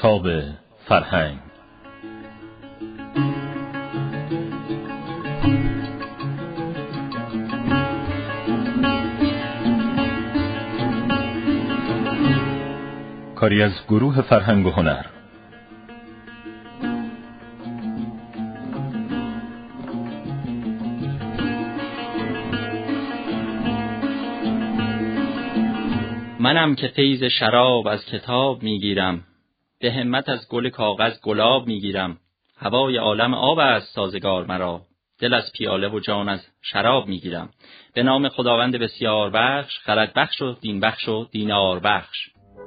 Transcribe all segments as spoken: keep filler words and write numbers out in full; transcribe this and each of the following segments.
کتاب فرهنگ. کاری از گروه فرهنگ و هنر. منم که فیض شراب از کتاب میگیرم، به همت از گل کاغذ گلاب میگیرم. هوای عالم آب است سازگار مرا، دل از پیاله و جان از شراب میگیرم. به نام خداوند بسیار بخش، خرد بخش و دین بخش و دینار بخش.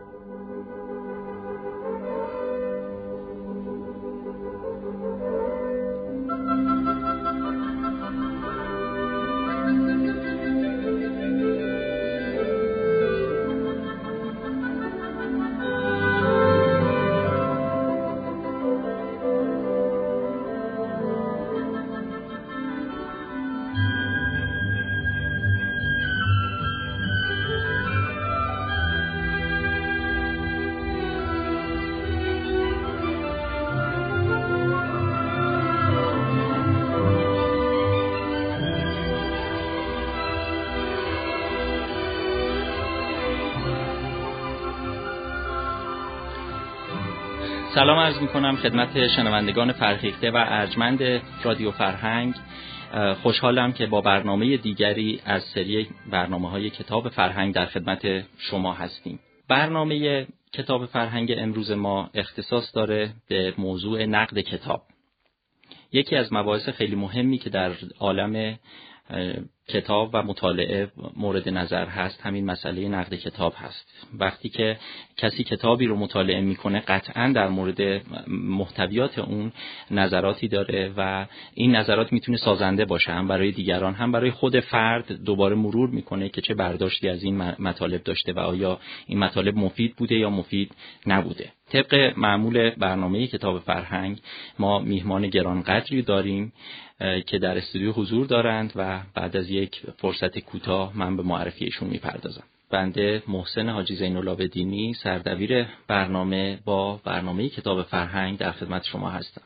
سلام عرض می‌کنم خدمت شنوندگان فرهیخته و ارجمند رادیو فرهنگ. خوشحالم که با برنامه دیگری از سری برنامه‌های کتاب فرهنگ در خدمت شما هستیم. برنامه کتاب فرهنگ امروز ما اختصاص داره به موضوع نقد کتاب. یکی از مباحث خیلی مهمی که در عالم کتاب و مطالعه مورد نظر هست همین مسئله نقد کتاب هست. وقتی که کسی کتابی رو مطالعه میکنه قطعاً در مورد محتویات اون نظراتی داره و این نظرات میتونه سازنده باشه، هم برای دیگران هم برای خود فرد. دوباره مرور میکنه که چه برداشتی از این مطالب داشته و آیا این مطالب مفید بوده یا مفید نبوده. طبق معمول برنامه کتاب فرهنگ ما میهمان گرانقدری داریم که در استودیو حضور دارند و بعد از یک فرصت کوتاه من به معرفیشون میپردازم. بنده محسن حاجی زین‌العابدینی، سردبیر برنامه با برنامه کتاب فرهنگ در خدمت شما هستم.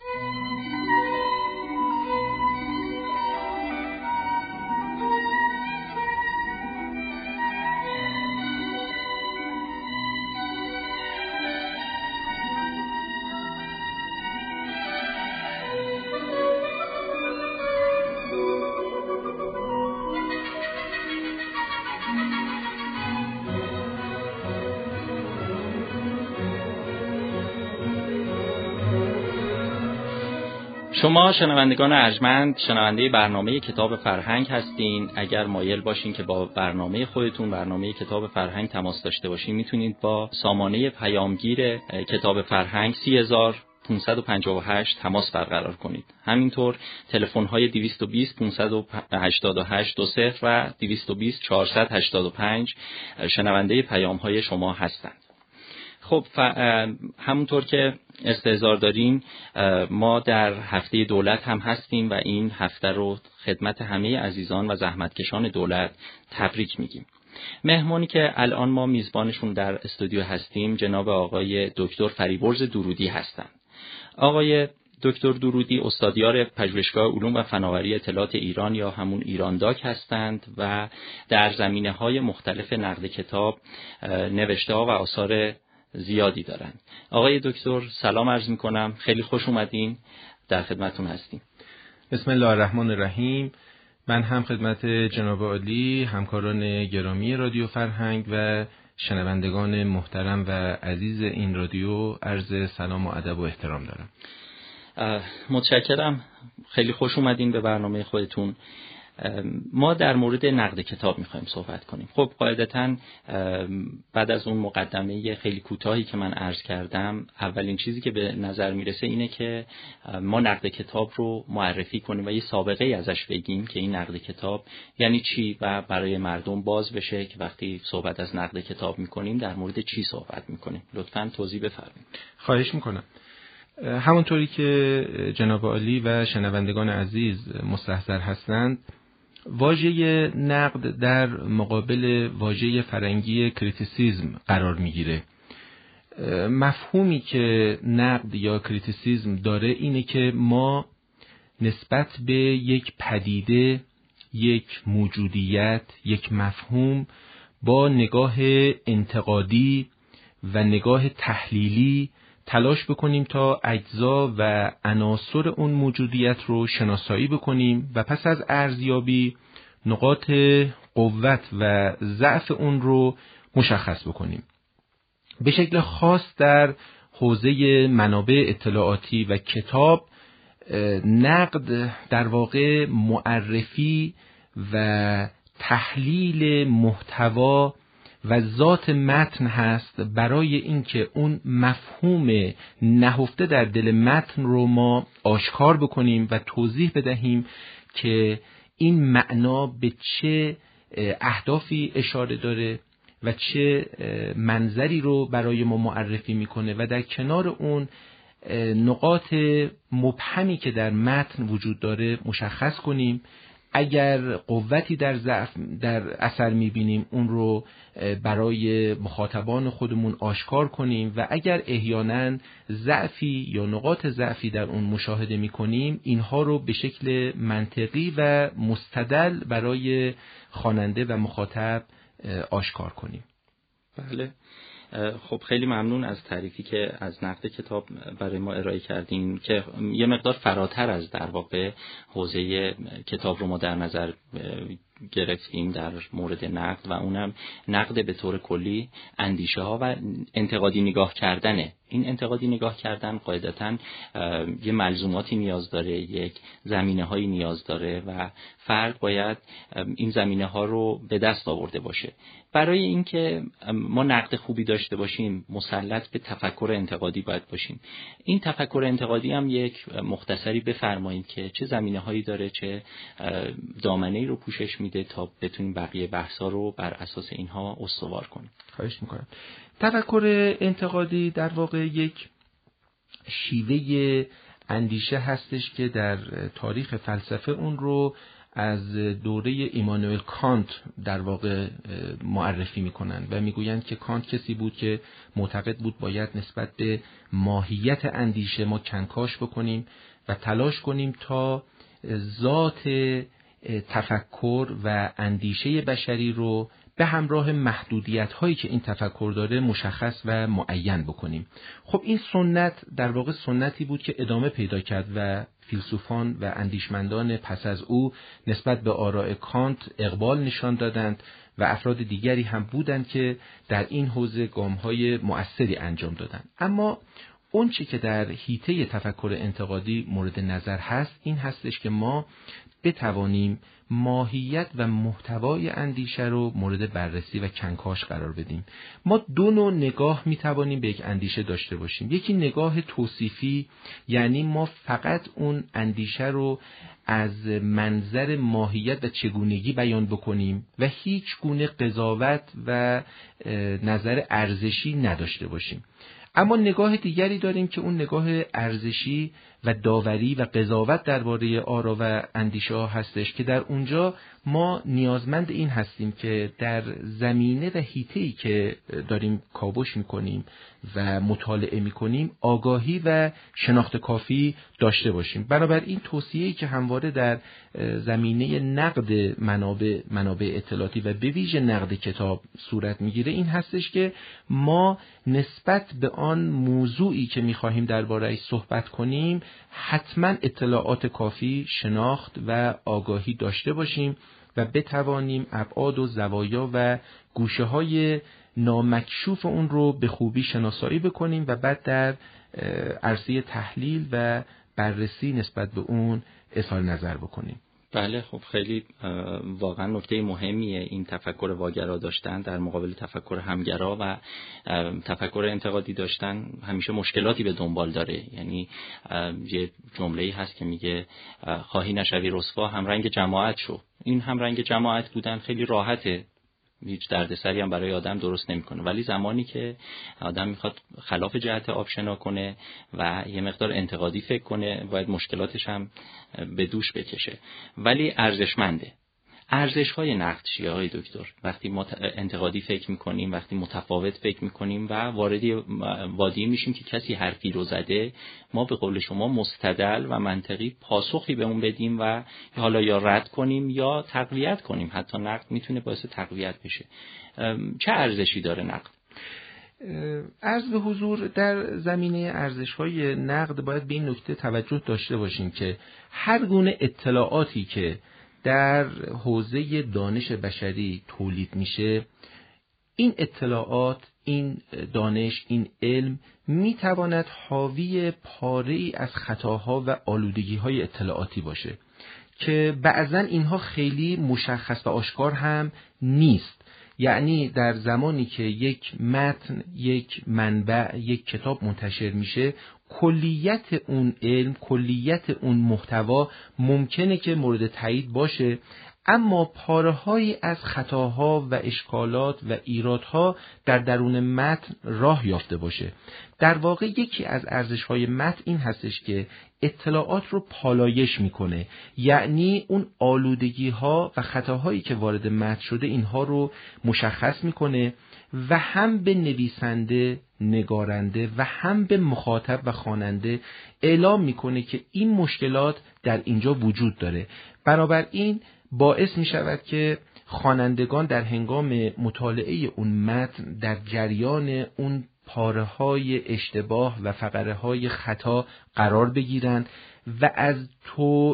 شما شنوندگان ارجمند شنونده برنامه کتاب فرهنگ هستین. اگر مایل باشین که با برنامه خودتون برنامه کتاب فرهنگ تماس داشته باشین میتونید با سامانه پیامگیر کتاب فرهنگ سی هزار پانصد و پنجاه و هشت تماس برقرار کنید. همینطور تلفن های دویست و بیست پانصد و هشتاد و هشت دو صفر و دویست و بیست چهارصد و هشتاد و پنج شنونده پیام های شما هستند. خب همونطور که استحضار دارین ما در هفته دولت هم هستیم و این هفته رو خدمت همه عزیزان و زحمتکشان دولت تبریک میگیم. مهمانی که الان ما میزبانشون در استودیو هستیم جناب آقای دکتر فریبرز درودی هستند. آقای دکتر درودی استادیار پژوهشگاه علوم و فناوری اطلاعات ایران یا همون ایران داک هستند و در زمینه‌های مختلف نقد کتاب نوشته‌ها و آثار زیادی دارند. آقای دکتر سلام عرض میکنم، خیلی خوش اومدین، در خدمتون هستیم. بسم الله الرحمن الرحیم. من هم خدمت جناب عالی، همکاران گرامی رادیو فرهنگ و شنوندگان محترم و عزیز این رادیو عرض سلام و ادب و احترام دارم. متشکرم، خیلی خوش اومدین به برنامه خودتون. ما در مورد نقد کتاب میخوایم صحبت کنیم. خب قاعدتاً بعد از اون مقدمه خیلی کوتاهی که من عرض کردم اولین چیزی که به نظر میرسه اینه که ما نقد کتاب رو معرفی کنیم و یه سابقه ازش بگیم که این نقد کتاب یعنی چی و برای مردم باز بشه که وقتی صحبت از نقد کتاب میکنیم در مورد چی صحبت میکنیم. لطفاً توضیح بفرمایید. خواهش میکنم. همونطوری که جناب عالی و شنوندگان عزیز مستحضر هستند، واژه نقد در مقابل واژه فرنگی کریتیسیزم قرار میگیره. مفهومی که نقد یا کریتیسیزم داره اینه که ما نسبت به یک پدیده، یک موجودیت، یک مفهوم با نگاه انتقادی و نگاه تحلیلی تلاش بکنیم تا اجزا و عناصر اون موجودیت رو شناسایی بکنیم و پس از ارزیابی نقاط قوت و ضعف اون رو مشخص بکنیم. به شکل خاص در حوزه منابع اطلاعاتی و کتاب، نقد در واقع معرفی و تحلیل محتوا و ذات متن هست برای اینکه اون مفهوم نهفته در دل متن رو ما آشکار بکنیم و توضیح بدهیم که این معنا به چه اهدافی اشاره داره و چه منظری رو برای ما معرفی میکنه و در کنار اون نقاط مبهمی که در متن وجود داره مشخص کنیم. اگر قوتی در ضعف در اثر میبینیم اون رو برای مخاطبان خودمون آشکار کنیم و اگر احیانا ضعفی یا نقاط ضعفی در اون مشاهده میکنیم اینها رو به شکل منطقی و مستدل برای خواننده و مخاطب آشکار کنیم. بله، خب خیلی ممنون از تعریفی که از نقد کتاب برای ما ارائه کردین که یه مقدار فراتر از در واقع حوزه کتاب رو ما در نظر گرفتیم در مورد نقد و اونم نقد به طور کلی اندیشه ها و انتقادی نگاه کردنه. این انتقادی نگاه کردن قاعدتاً یه ملزوماتی نیاز داره، یک زمینه هایی نیاز داره و فرد باید این زمینه ها رو به دست آورده باشه. برای اینکه ما نقد خوبی داشته باشیم مسلط به تفکر انتقادی باید باشیم. این تفکر انتقادی هم یک مختصری بفرمایید که چه زمینه هایی داره، چه دامنه‌ای رو پوشش میده تا بتونیم بقیه بحثا رو بر اساس اینها استوار کنیم. خواهش میکنم. تفکر انتقادی در واقع یک شیوه اندیشه هستش که در تاریخ فلسفه اون رو از دوره ایمانوئل کانت در واقع معرفی میکنن و میگویند که کانت کسی بود که معتقد بود باید نسبت به ماهیت اندیشه ما کنکاش بکنیم و تلاش کنیم تا ذات تفکر و اندیشه بشری رو به همراه محدودیت هایی که این تفکر داره مشخص و معین بکنیم. خب این سنت در واقع سنتی بود که ادامه پیدا کرد و فیلسوفان و اندیشمندان پس از او نسبت به آراء کانت اقبال نشان دادند و افراد دیگری هم بودند که در این حوزه گام‌های مؤثری انجام دادند. اما اون چی که در حیطه تفکر انتقادی مورد نظر هست این هستش که ما بتوانیم ماهیت و محتوای اندیشه رو مورد بررسی و کنکاش قرار بدیم. ما دو نوع نگاه میتوانیم به یک اندیشه داشته باشیم. یکی نگاه توصیفی، یعنی ما فقط اون اندیشه رو از منظر ماهیت و چگونگی بیان بکنیم و هیچ گونه قضاوت و نظر ارزشی نداشته باشیم. اما نگاه دیگری داریم که اون نگاه ارزشی و داوری و قضاوت درباره آرا و اندیشه ها هستش که در اونجا ما نیازمند این هستیم که در زمینه و حیطه‌ای که داریم کاوش میکنیم و مطالعه میکنیم آگاهی و شناخت کافی داشته باشیم. بنابراین توصیه‌ای که همواره در زمینه نقد منابع منابع اطلاعاتی و به ویژه نقد کتاب صورت میگیره این هستش که ما نسبت به آن موضوعی که میخواهیم درباره‌اش صحبت کنیم حتما اطلاعات کافی، شناخت و آگاهی داشته باشیم و بتوانیم ابعاد و زوایا و گوشه‌های نامکشوف اون رو به خوبی شناسایی بکنیم و بعد در عرصه تحلیل و بررسی نسبت به اون اظهار نظر بکنیم. بله، خب خیلی واقعا نکته مهمیه این تفکر واگرا داشتن در مقابل تفکر همگرا و تفکر انتقادی داشتن همیشه مشکلاتی به دنبال داره. یعنی یه جمله‌ای هست که میگه خواهی نشوی رسوا هم رنگ جماعت شو. این هم رنگ جماعت بودن خیلی راحته، هیچ دردسری هم برای آدم درست نمیکنه، ولی زمانی که آدم میخواد خلاف جهت آشنا کنه و یه مقدار انتقادی فکر کنه باید مشکلاتش هم به دوش بکشه. ولی ارزشمنده ارزش‌های نقد چیه آقای دکتر؟ وقتی ما انتقادی فکر می‌کنیم، وقتی متفاوت فکر می‌کنیم و وارد وادی میشیم که کسی حرفی رو زده، ما به قول شما مستدل و منطقی پاسخی به اون بدیم و حالا یا رد کنیم یا تقویت کنیم. حتی نقد میتونه باعث تقویت بشه. چه ارزشی داره نقد؟ عرض به حضور در زمینه ارزش‌های نقد باید به این نکته توجه داشته باشیم که هر گونه اطلاعاتی که در حوزه دانش بشری تولید میشه، این اطلاعات، این دانش، این علم میتواند حاوی پاره‌ای از خطاها و آلودگی‌های اطلاعاتی باشه که بعضاً اینها خیلی مشخص و آشکار هم نیست. یعنی در زمانی که یک متن، یک منبع، یک کتاب منتشر میشه، کلیت اون علم، کلیت اون محتوا ممکنه که مورد تایید باشه، اما پاره‌هایی از خطاها و اشکالات و ایرادها در درون متن راه یافته باشه. در واقع یکی از ارزش‌های متن این هستش که اطلاعات رو پالایش میکنه، یعنی اون آلودگی‌ها و خطاهایی که وارد متن شده اینها رو مشخص میکنه و هم به نویسنده، نگارنده و هم به مخاطب و خواننده اعلام میکنه که این مشکلات در اینجا وجود داره. بنابراین باعث می شود که خوانندگان در هنگام مطالعه اون متن در جریان اون پاره‌های اشتباه و فقره‌های خطا قرار بگیرند و از تو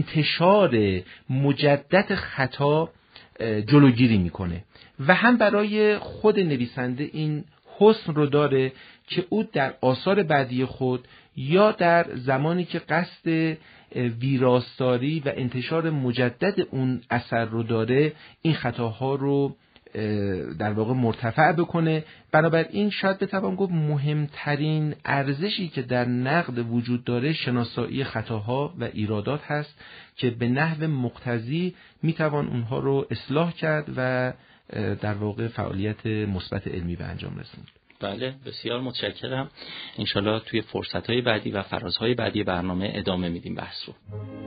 انتشار مجدد خطا جلوگیری میکنه و هم برای خود نویسنده این حسن رو داره که او در آثار بعدی خود یا در زمانی که قصد ویراستاری و انتشار مجدد اون اثر رو داره، این خطاها رو در واقع مرتفع بکنه. بنابراین شاید بتوان گفت مهمترین ارزشی که در نقد وجود داره شناسایی خطاها و ایرادات هست که به نحو مقتضی میتوان اونها رو اصلاح کرد و در واقع فعالیت مثبت علمی به انجام رسوند. بله، بسیار متشکرم. انشالله توی فرصت‌های بعدی و فرازهای بعدی برنامه ادامه میدیم بحث رو.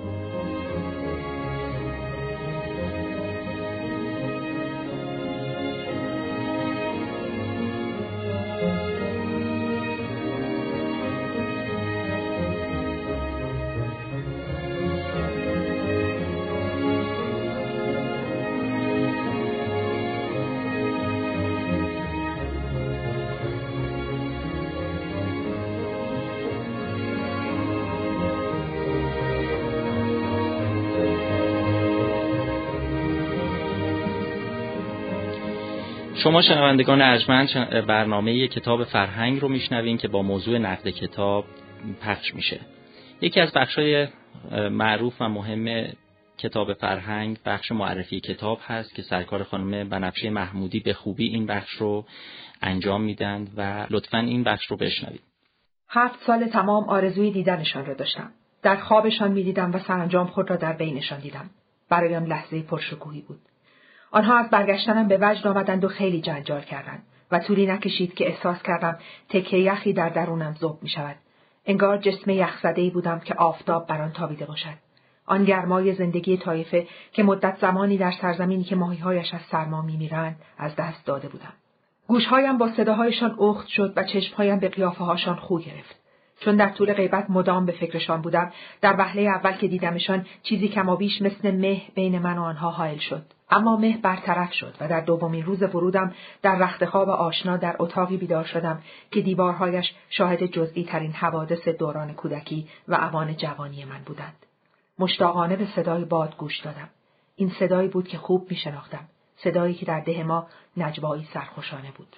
شما شنوندگان ارجمند برنامه کتاب فرهنگ رو میشنوین که با موضوع نقد کتاب پخش میشه. یکی از بخشای معروف و مهم کتاب فرهنگ بخش معرفی کتاب هست که سرکار خانم بنفشه محمودی به خوبی این بخش رو انجام میدن و لطفاً این بخش رو بشنوید. هفت سال تمام آرزوی دیدنشان را داشتم. در خوابشان میدیدم و سرانجام خود را در بینشان دیدم. برایم لحظه پرشکوهی بود. آنها از برگشتنم به وجد آمدند و خیلی جنجال کردند و طولی نکشید که احساس کردم تکه یخی در درونم ذوب می شود. انگار جسم یخزده‌ای بودم که آفتاب بر آن تابیده باشد. آن گرمای زندگی طایفه که مدت زمانی در سرزمینی که ماهی‌هایش از سرما می‌میرند از دست داده بودم. گوش‌هایم با صداهایشان اخت شد و چشم‌هایم به قیافه‌هاشان خو گرفت. چون در طول غیبت مدام به فکرشان بودم، در وهله اول که دیدمشان چیزی کمابیش مثل مه بین من و آنها حائل شد. اما مه برطرف شد و در دومین روز ورودم در رخت خواب آشنا در اتاقی بیدار شدم که دیوارهایش شاهد جزئی ترین حوادث دوران کودکی و اوان جوانی من بودند. مشتاقانه به صدای باد گوش دادم. این صدایی بود که خوب می شناختم. صدایی که در ده ما نجوایی سرخوشانه بود.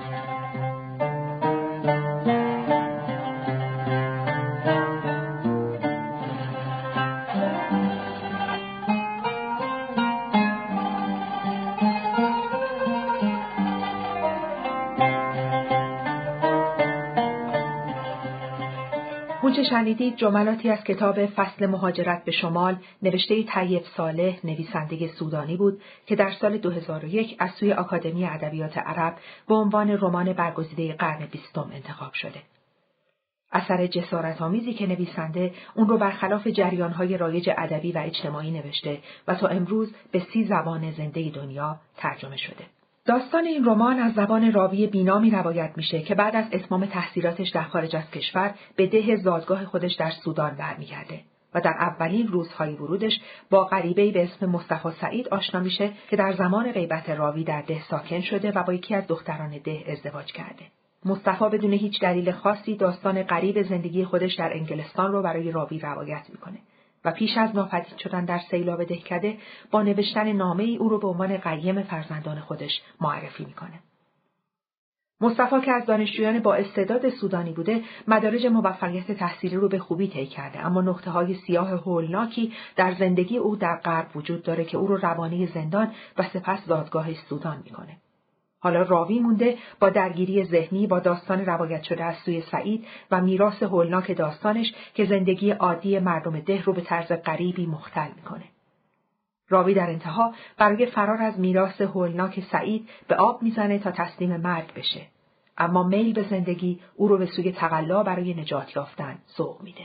اونچه شنیدید جملاتی از کتاب فصل مهاجرت به شمال نوشته طیب صالح، نویسنده سودانی بود که در سال دو هزار و یک از سوی آکادمی ادبیات عرب به عنوان رمان برگزیده قرن بیستم انتخاب شده. اثر جسارت‌آمیزی که نویسنده اون رو برخلاف جریان‌های رایج ادبی و اجتماعی نوشته و تا امروز به سی زبان زنده دنیا ترجمه شده. داستان این رمان از زبان راوی بینامی روایت میشه که بعد از اتمام تحصیلاتش در خارج از کشور به ده زادگاه خودش در سودان برمیگرده و در اولین روزهای ورودش با غریبه‌ای به اسم مصطفی سعید آشنا میشه که در زمان غیبت راوی در ده ساکن شده و با یکی از دختران ده ازدواج کرده. مصطفی بدون هیچ دلیل خاصی داستان غریب زندگی خودش در انگلستان رو برای راوی روایت میکنه و پیش از ناپدید شدن در سیلاب دهکده با نوشتن نامه‌ای او رو به عنوان قیم فرزندان خودش معرفی میکنه. مصطفی که از دانشجویان با استعداد سودانی بوده، مدارج موفقیت تحصیلی رو به خوبی طی کرده، اما نقطه‌های سیاه هولناکی در زندگی او در غرب وجود داره که او رو روانه زندان و سپس دادگاه سودان میکنه. حالا راوی مونده با درگیری ذهنی با داستان روایت شده از سوی سعید و میراث هولناک داستانش که زندگی عادی مردم ده رو به طرز غریبی مختل میکنه. راوی در انتها برای فرار از میراث هولناک سعید به آب میزنه تا تسلیم مرگ بشه، اما میل به زندگی او رو به سوی تقلا برای نجات یافتن سوق میده.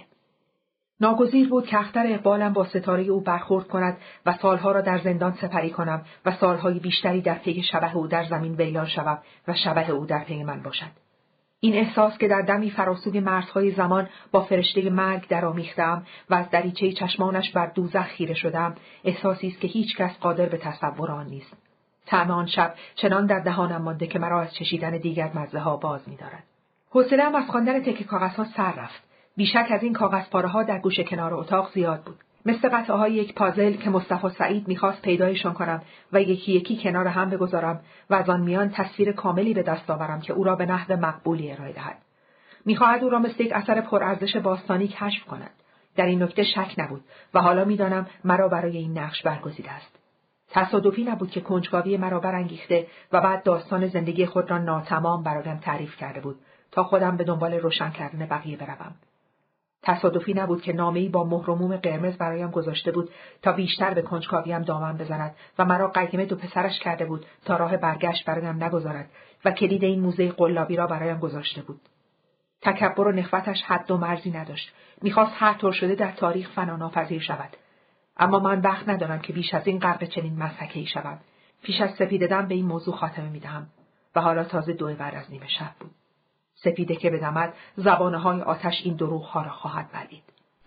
ناگزیر بود که اختر اقبالم با ستاره او برخورد کند و سالها را در زندان سپری کنم و سالهای بیشتری در پی شبح او در زمین ویران شوم و شبح او در پی من باشد. این احساس که در دمی فراسوی مرزهای زمان با فرشته مرگ درآمیخته‌ام و از دریچه چشمانش بر دوزخ خیره شدم، احساسی است که هیچ کس قادر به تصور آن نیست. طعم آن شب چنان در دهانم مانده که مرا از چشیدن دیگر مزه‌ها باز می‌دارد. حوصله‌ام از خواندن تکه کاغذها سر رفت. بیشک از این کاغذپاره‌ها در گوشه کنار اتاق زیاد بود. مثل قطعه‌های یک پازل که مصطفی سعید می‌خواست پیدایشان کنم و یکی یکی کنار هم بگذارم و از آن میان تصویر کاملی به دست آورم که او را به نحو مقبولی ارائه دهد. می‌خواهد او را مثل یک اثر پرارزش باستانی کشف کند. در این نکته شک نبود و حالا می‌دانم مرا برای این نقش برگزیده است. تصادفی نبود که کنجکاوی مرا برانگیخته و بعد داستان زندگی خود را ناتمام برایم تعریف کرده بود تا خودم به دنبال روشن کردن بقیه بروم. تصادفی نبود که نامه‌ای با مهر و موم قرمز برایم گذاشته بود تا بیشتر به کنجکاویم دامن بزند و مرا قیم دو پسرش کرده بود تا راه برگشت برایم نگذارد و کلید این موزه قلابی را برایم گذاشته بود. تکبر و نخوتش حد و مرزی نداشت. می‌خواست هر طور شده در تاریخ فناناپذیر شود. اما من وقت ندارم که بیش از این غرق چنین مسحکه‌ای شوم. پیش از سپیده‌دم به این موضوع خاتمه می‌دهم و حالا تازه دو بعد از نیمه شب بود. سپیده که بدمد زبانه‌های آتش این دروغ‌ها را خواهد بلعید.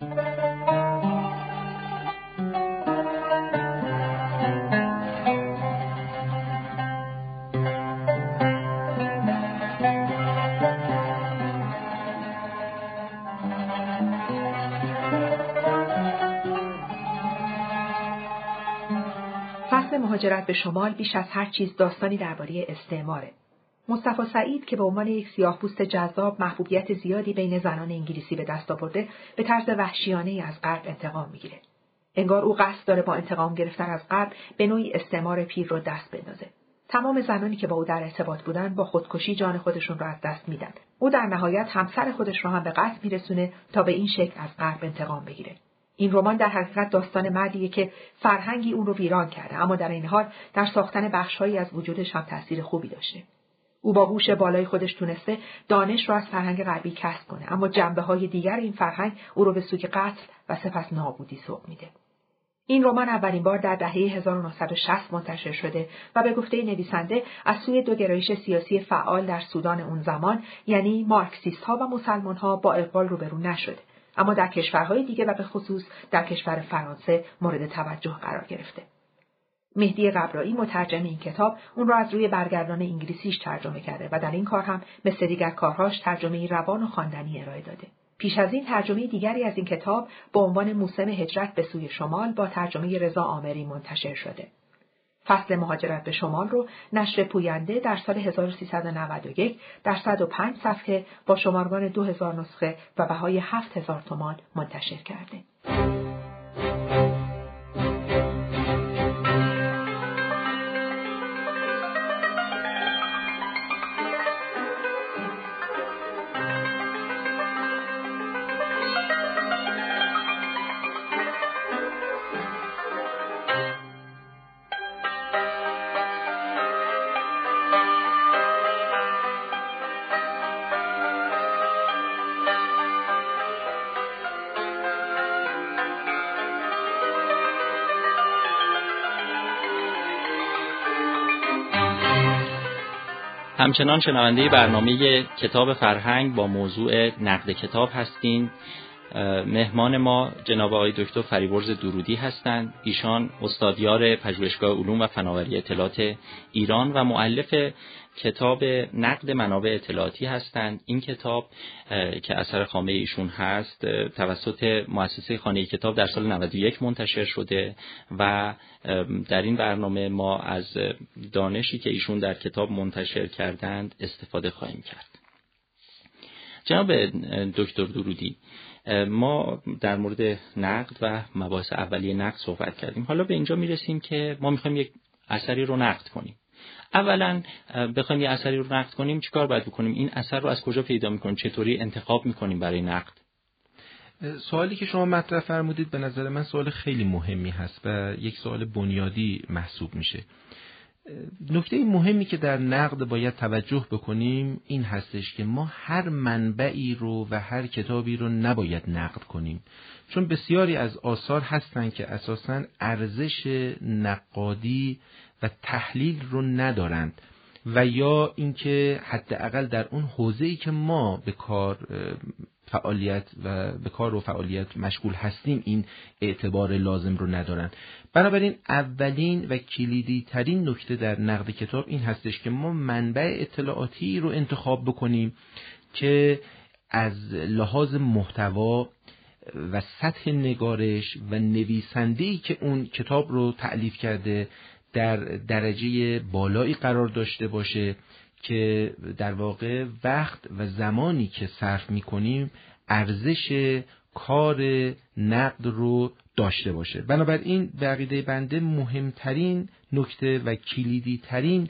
فصل مهاجرت به شمال بیش از هر چیز داستانی درباره استعماره. مصطفی سعید که به عنوان یک سیاه‌پوست جذاب محبوبیت زیادی بین زنان انگلیسی به دست آورده، به طرز وحشیانه‌ای از غرب انتقام می‌گیره. انگار او قصد داره با انتقام گرفتن از غرب به نوعی استعمار پیر رو دست بندازه. تمام زنانی که با او در ارتباط بودن با خودکشی جان خودشون رو از دست میدن. او در نهایت همسر خودش رو هم به قتل میرسونه تا به این شکل از غرب انتقام بگیره. این رمان در حقیقت داستان مردیه که فرهنگی اون رو ویران کرده، اما در این حال در ساختن بخش‌هایی از وجودش هم تأثیر خوبی داشته. او با هوش بالای خودش تونسته دانش را از فرهنگ غربی کسب کنه، اما جنبه‌های دیگر این فرهنگ او رو به سوی قتل و سپس نابودی سوق میده. این رمان اولین بار در دهه هزار و نهصد و شصت منتشر شده و به گفته نویسنده از سوی دو گرایش سیاسی فعال در سودان اون زمان، یعنی مارکسیست‌ها و مسلمان‌ها، با اقبال روبرو نشده، اما در کشورهای دیگه و به خصوص در کشور فرانسه مورد توجه قرار گرفته. مهدی قبرایی مترجم این کتاب اون را از روی برگردان انگلیسیش ترجمه کرده و در این کار هم مثل دیگر کارهاش ترجمه روان و خواندنی ارائه داده. پیش از این ترجمه دیگری از این کتاب با عنوان موسم هجرت به سوی شمال با ترجمه رضا آمری منتشر شده. فصل مهاجرت به شمال رو نشر پوینده در سال هزار و سیصد و نود و یک در صد و پنج صفحه با شمارگان دو هزار نسخه و بهای هفت هزار تومان منتشر کرده. همچنان شنونده برنامه کتاب فرهنگ با موضوع نقد کتاب هستین. مهمان ما جناب آقای دکتر فریبرز درودی هستند. ایشان استادیار پژوهشگاه علوم و فناوری اطلاعات ایران و مؤلف کتاب نقد منابع اطلاعاتی هستند. این کتاب که اثر خامه ایشون هست توسط مؤسسه خانه کتاب در سال نود و یک منتشر شده و در این برنامه ما از دانشی که ایشون در کتاب منتشر کردند استفاده خواهیم کرد. جناب دکتر درودی، ما در مورد نقد و مباحث اولیه نقد صحبت کردیم. حالا به اینجا میرسیم که ما میخوایم یک اثری رو نقد کنیم. اولا بخوایم یک اثری رو نقد کنیم چیکار باید بکنیم؟ این اثر رو از کجا پیدا میکنیم؟ چطوری انتخاب میکنیم برای نقد؟ سوالی که شما مطرح فرمودید به نظر من سوال خیلی مهمی هست و یک سوال بنیادی محسوب میشه. نکته مهمی که در نقد باید توجه بکنیم این هستش که ما هر منبعی رو و هر کتابی رو نباید نقد کنیم، چون بسیاری از آثار هستن که اساساً ارزش نقادی و تحلیل رو ندارند و یا اینکه حداقل در اون حوزه‌ای که ما به کار فعالیت و به کار و فعالیت مشغول هستیم این اعتبار لازم رو ندارن. بنابراین اولین و کلیدی ترین نکته در نقد کتاب این هستش که ما منبع اطلاعاتی رو انتخاب بکنیم که از لحاظ محتوا و سطح نگارش و نویسنده‌ای که اون کتاب رو تألیف کرده در درجه بالایی قرار داشته باشه که در واقع وقت و زمانی که صرف می‌کنیم ارزش کار نقد رو داشته باشه. بنابراین به عقیده بنده مهمترین نکته و کلیدی ترین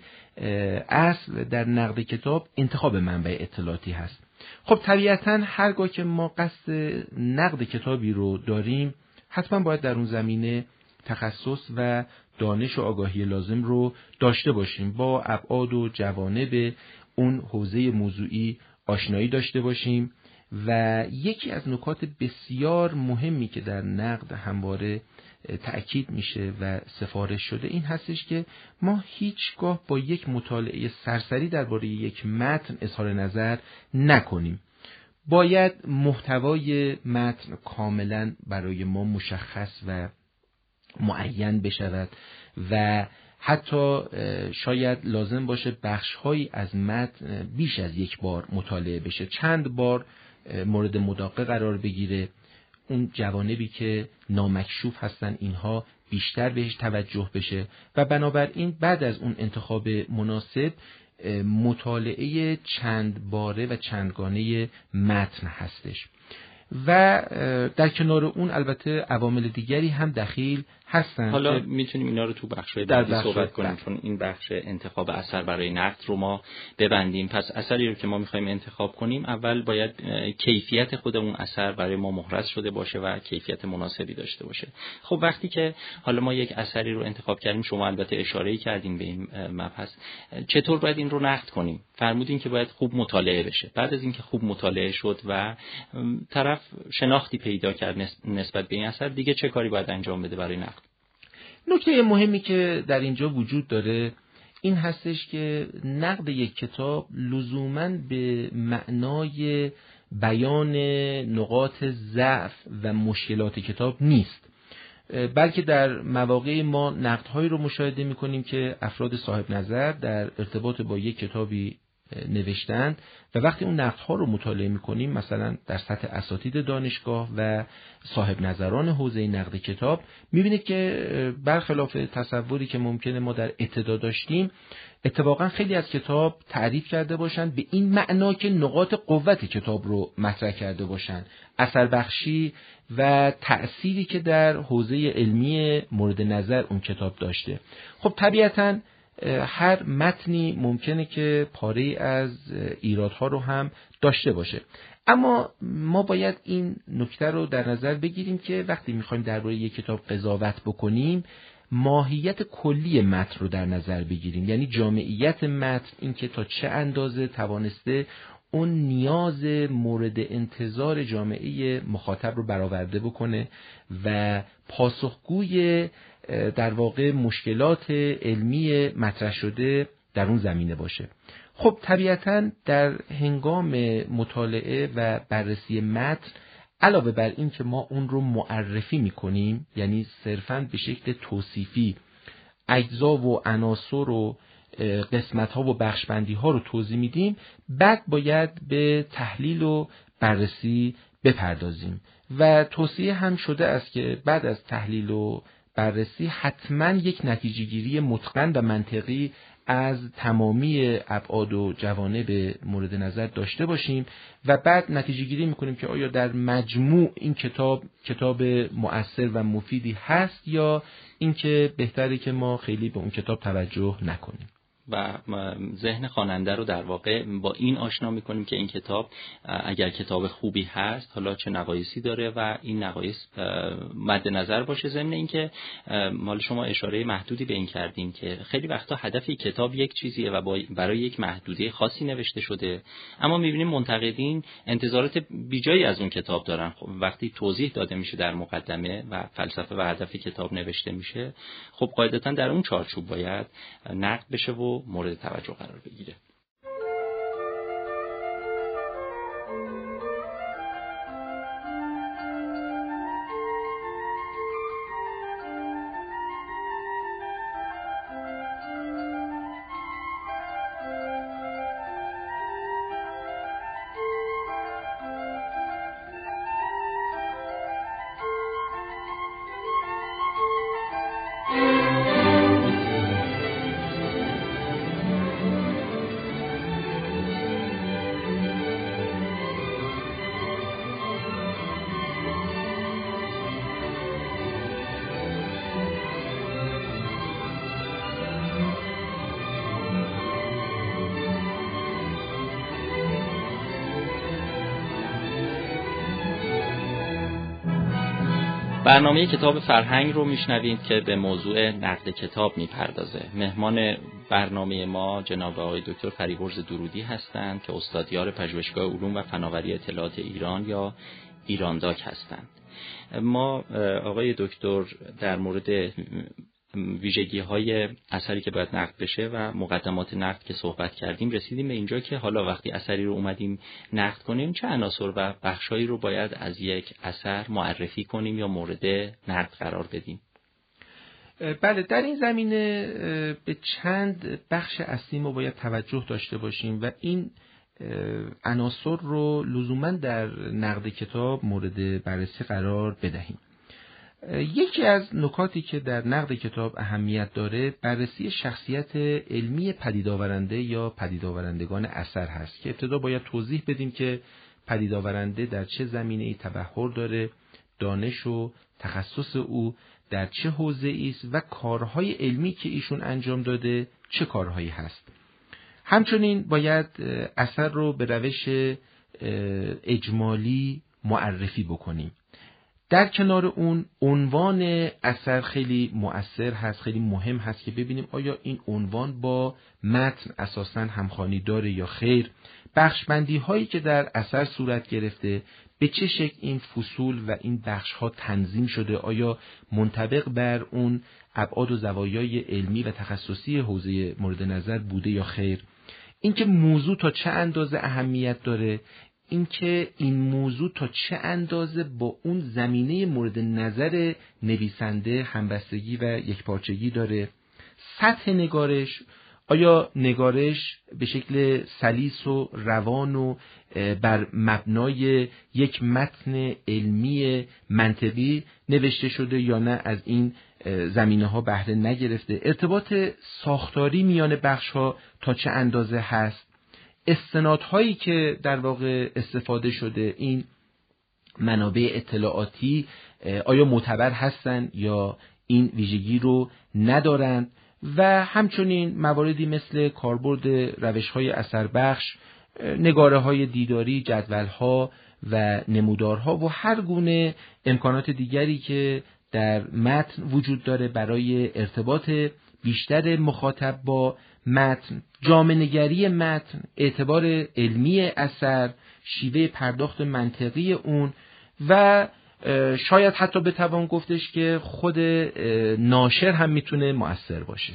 اصل در نقد کتاب انتخاب منبع اطلاعاتی هست. خب طبیعتاً هرگاه که ما قصد نقد کتابی رو داریم حتما باید در اون زمینه تخصص و دانش و آگاهی لازم رو داشته باشیم، با ابعاد و جوانب اون حوزه موضوعی آشنایی داشته باشیم و یکی از نکات بسیار مهمی که در نقد همواره تأکید میشه و سفارش شده این هستش که ما هیچگاه با یک مطالعه سرسری درباره یک متن اظهار نظر نکنیم. باید محتوای متن کاملا برای ما مشخص و معین بشود و حتی شاید لازم باشه بخش‌هایی از متن بیش از یک بار مطالعه بشه، چند بار مورد مداقه قرار بگیره، اون جوانبی که نامکشوف هستن اینها بیشتر بهش توجه بشه و بنابراین بعد از اون انتخاب مناسب مطالعه چند باره و چندگانه متن هستش. و در کنار اون البته عوامل دیگری هم دخیل هستن. حالا میتونیم اینا رو تو بخش‌های بعدی صحبت کنیم، چون این بخش انتخاب اثر برای نقد رو ما ببندیم. پس اثری رو که ما می‌خوایم انتخاب کنیم اول باید کیفیت خود اون اثر برای ما محرز شده باشه و کیفیت مناسبی داشته باشه. خب وقتی که حالا ما یک اثری رو انتخاب کردیم، شما البته اشاره‌ای کردیم به این مبحث، چطور باید این رو نقد کنیم؟ فرمودین که باید خوب مطالعه بشه. بعد از اینکه خوب مطالعه شد و طرف شناختی پیدا کرد نسبت به این اثر، دیگه چه کاری باید انجام بده برای نقد؟ نکته مهمی که در اینجا وجود داره این هستش که نقد یک کتاب لزوماً به معنای بیان نقاط ضعف و مشکلات کتاب نیست، بلکه در مواقع ما نقدهایی رو مشاهده می‌کنیم که افراد صاحب نظر در ارتباط با یک کتابی نوشتند و وقتی اون نقدها رو مطالعه می‌کنیم مثلا در سطح اساتید دانشگاه و صاحب نظران حوزه نقد کتاب می‌بینید که برخلاف تصوری که ممکنه ما در ابتدا داشتیم اتفاقا خیلی از کتاب تعریف کرده باشند به این معنا که نقاط قوت کتاب رو مطرح کرده باشند، اثر بخشی و تأثیری که در حوزه علمی مورد نظر اون کتاب داشته. خب طبیعتاً هر متنی ممکنه که پاره از ایرادها رو هم داشته باشه، اما ما باید این نکته رو در نظر بگیریم که وقتی میخوایم درباره یک کتاب قضاوت بکنیم ماهیت کلی متن رو در نظر بگیریم، یعنی جامعیت متن، این که تا چه اندازه توانسته اون نیاز مورد انتظار جامعه مخاطب رو برآورده بکنه و پاسخگوی در واقع مشکلات علمی مطرح شده در اون زمینه باشه. خب طبیعتاً در هنگام مطالعه و بررسی متن علاوه بر این که ما اون رو معرفی میکنیم، یعنی صرفاً به شکل توصیفی اجزا و عناصر و قسمت‌ها و بخشبندی‌ها رو توضیح میدیم، بعد باید به تحلیل و بررسی بپردازیم و توصیه هم شده است که بعد از تحلیل و بررسی حتما یک نتیجه گیری متقن و منطقی از تمامی ابعاد و جوانب مورد نظر داشته باشیم و بعد نتیجه گیری میکنیم که آیا در مجموع این کتاب کتاب مؤثر و مفیدی هست یا اینکه بهتره که ما خیلی به اون کتاب توجه نکنیم. و ذهن خواننده رو در واقع با این آشنا میکنیم که این کتاب اگر کتاب خوبی هست حالا چه نقایصی داره و این نقایص مد نظر باشه. ضمن اینکه مال شما اشاره محدودی به این کردین که خیلی وقتا هدف کتاب یک چیزیه و برای یک محدوده خاصی نوشته شده، اما میبینیم منتقدین انتظارات بیجایی از اون کتاب دارن. خب وقتی توضیح داده میشه در مقدمه و فلسفه و هدف کتاب نوشته میشه، خب قاعدتاً در اون چارچوب باید نقد بشه و مورد توجه قرار بگیره. برنامه کتاب فرهنگ رو میشنوید که به موضوع نقد کتاب میپردازه. مهمان برنامه ما جناب آقای دکتر فریبرز درودی هستند که استادیار پژوهشگاه علوم و فناوری اطلاعات ایران یا ایرانداک هستند. ما آقای دکتر در مورد ویژگی های اثری که باید نقد بشه و مقدمات نقد که صحبت کردیم رسیدیم به اینجا که حالا وقتی اثری رو اومدیم نقد کنیم چه عناصر و بخشایی رو باید از یک اثر معرفی کنیم یا مورد نقد قرار بدیم. بله، در این زمینه به چند بخش اصلی ما باید توجه داشته باشیم و این عناصر رو لزوما در نقد کتاب مورد بررسی قرار بدهیم. یکی از نکاتی که در نقد کتاب اهمیت داره بررسی شخصیت علمی پدیدآورنده یا پدیدآورندگان اثر هست که ابتدا باید توضیح بدیم که پدیدآورنده در چه زمینه‌ای تبحر داره، دانش و تخصص او در چه حوزه‌ای است و کارهای علمی که ایشون انجام داده چه کارهایی هست. همچنین باید اثر رو به روش اجمالی معرفی بکنیم. در کنار اون عنوان اثر خیلی مؤثر هست، خیلی مهم هست که ببینیم آیا این عنوان با متن اساساً همخوانی داره یا خیر. بخش بندی هایی که در اثر صورت گرفته به چه شکل این فصول و این بخش ها تنظیم شده، آیا منطبق بر اون ابعاد و زوایای علمی و تخصصی حوزه مورد نظر بوده یا خیر. اینکه موضوع تا چه اندازه اهمیت داره، اینکه این موضوع تا چه اندازه با اون زمینه مورد نظر نویسنده همبستگی و یکپارچگی داره. سطح نگارش، آیا نگارش به شکل سلیس و روان و بر مبنای یک متن علمی منطقی نوشته شده یا نه از این زمینه ها بهره نگرفته. ارتباط ساختاری میان بخش ها تا چه اندازه هست. استنادهایی که در واقع استفاده شده، این منابع اطلاعاتی آیا معتبر هستند یا این ویژگی رو ندارند و همچنین مواردی مثل کاربرد روش‌های اثر بخش، نگاره‌های دیداری، جدول‌ها و نمودارها و هر گونه امکانات دیگری که در متن وجود داره برای ارتباط بیشتر مخاطب با متن، جامعه‌نگری متن، اعتبار علمی اثر، شیوه پرداخت منطقی اون و شاید حتی بتوان گفتش که خود ناشر هم میتونه مؤثر باشه.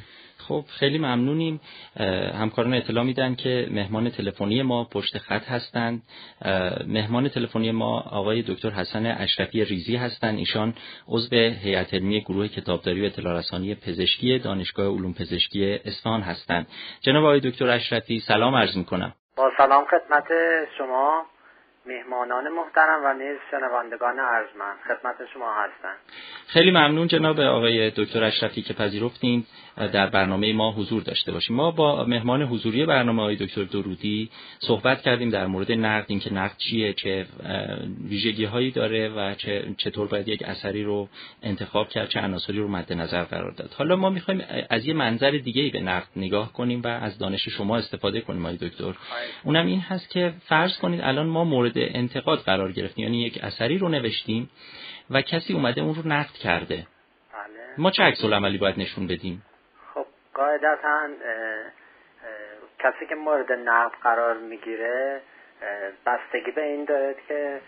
خب خیلی ممنونیم. همکاران اطلاع میدن که مهمان تلفنی ما پشت خط هستند. مهمان تلفنی ما آقای دکتر حسن اشرفی ریزی هستند. ایشان عضو هیئت علمی گروه کتابداری و اطلاع رسانی پزشکی دانشگاه علوم پزشکی اصفهان هستند. جناب آقای دکتر اشرفی سلام عرض میکنم. با سلام خدمت شما مهمانان محترم و نیز شنوندگان ارجمند، خدمت شما هستم. خیلی ممنون جناب آقای دکتر اشرفی که پذیرفتین در برنامه ما حضور داشته باشیم. ما با مهمان حضوری برنامه آقای دکتر درودی صحبت کردیم در مورد نقد، اینکه نقد چیه، چه ویژگی‌هایی داره و چه چطور باید یک اثری رو انتخاب کرد، چه عناصری رو مد نظر قرار داد. حالا ما می‌خوایم از یه منظر دیگه‌ای به نقد نگاه کنیم و از دانش شما استفاده کنیم آقای دکتر. اونم این هست که فرض کنید الان ما مورد انتقاد قرار گرفتیم، یعنی یک اثری رو نوشتیم و کسی اومده اون رو نقد کرده. بله. ما چه عکس العملی باید نشون بدیم؟ خب قاعدتاً کسی که مورد نقد قرار میگیره بستگی به این داره که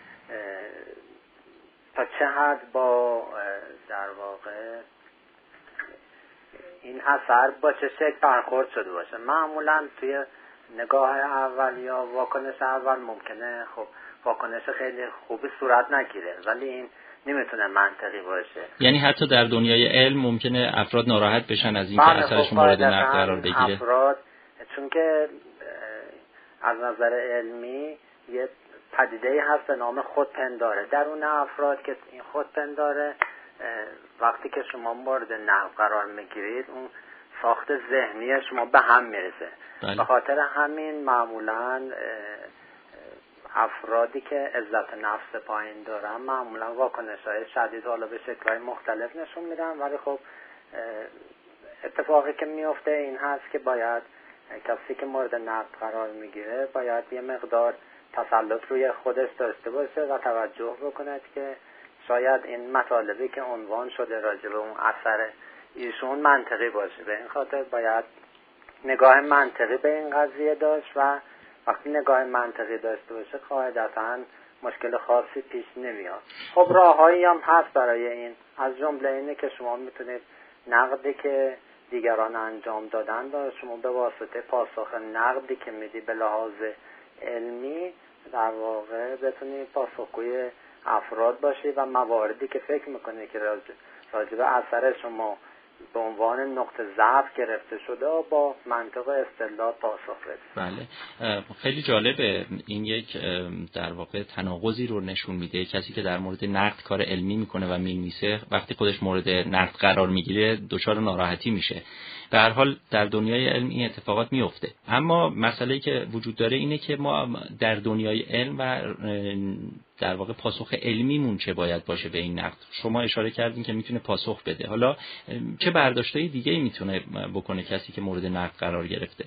تا چه حد با در واقع این اثر با چه شکل برخورد شده باشه. معمولاً توی نگاه اول یا واکنش اول ممکنه خب واکنش خیلی خوبی صورت نگیره، ولی این نمیتونه منطقی باشه. یعنی حتی در دنیای علم ممکنه افراد ناراحت بشن از اینکه اثرشون مورد نقد قرار بگیره. افراد چون که از نظر علمی یه پدیده‌ای هست به نام خودپنداره. درون افراد که این خودپنداره وقتی که شما مورد نقد قرار میگیرید اون ساخت ذهنی شما به هم میرسه. بله. به خاطر همین معمولاً افرادی که عزت نفس پایین دارن معمولاً واکنش‌های شدید حالا به شکل‌های مختلف نشون میدن، ولی خب اتفاقی که میفته این هست که باید کسی که مورد نقد قرار میگیره باید یه مقدار تسلط روی خودش داشته باشه و توجه بکنه که شاید این مطالبی که عنوان شده راجع به اون اثر ایشون منطقی باشه. به این خاطر باید نگاه منطقی به این قضیه داشت و وقتی نگاه منطقی داشته باشه قاعدتاً مشکل خاصی پیش نمیاد. خب راههایی هم هست برای این، از جمله اینه که شما میتونید نقدی که دیگران انجام دادن و شما به واسطه پاسخ نقدی که میدی به لحاظ علمی در واقع بتونید پاسخگوی افراد باشی و مواردی که فکر میکنه که راجع به اثر شما به عنوان نقطه ضعف گرفته شده و با منطق و استدلال پاسخ بدید. بله، خیلی جالبه. این یک در واقع تناقضی رو نشون میده. کسی که در مورد نقد کار علمی میکنه و مینویسه وقتی خودش مورد نقد قرار میگیره دچار ناراحتی میشه. به هر حال در دنیای علم این اتفاقات میفته، اما مسئله‌ای که وجود داره اینه که ما در دنیای علم و در واقع پاسخ علمیمون چه باید باشه به این نقد. شما اشاره کردین که میتونه پاسخ بده. حالا چه برداشت‌های دیگه‌ای میتونه بکنه کسی که مورد نقد قرار گرفته؟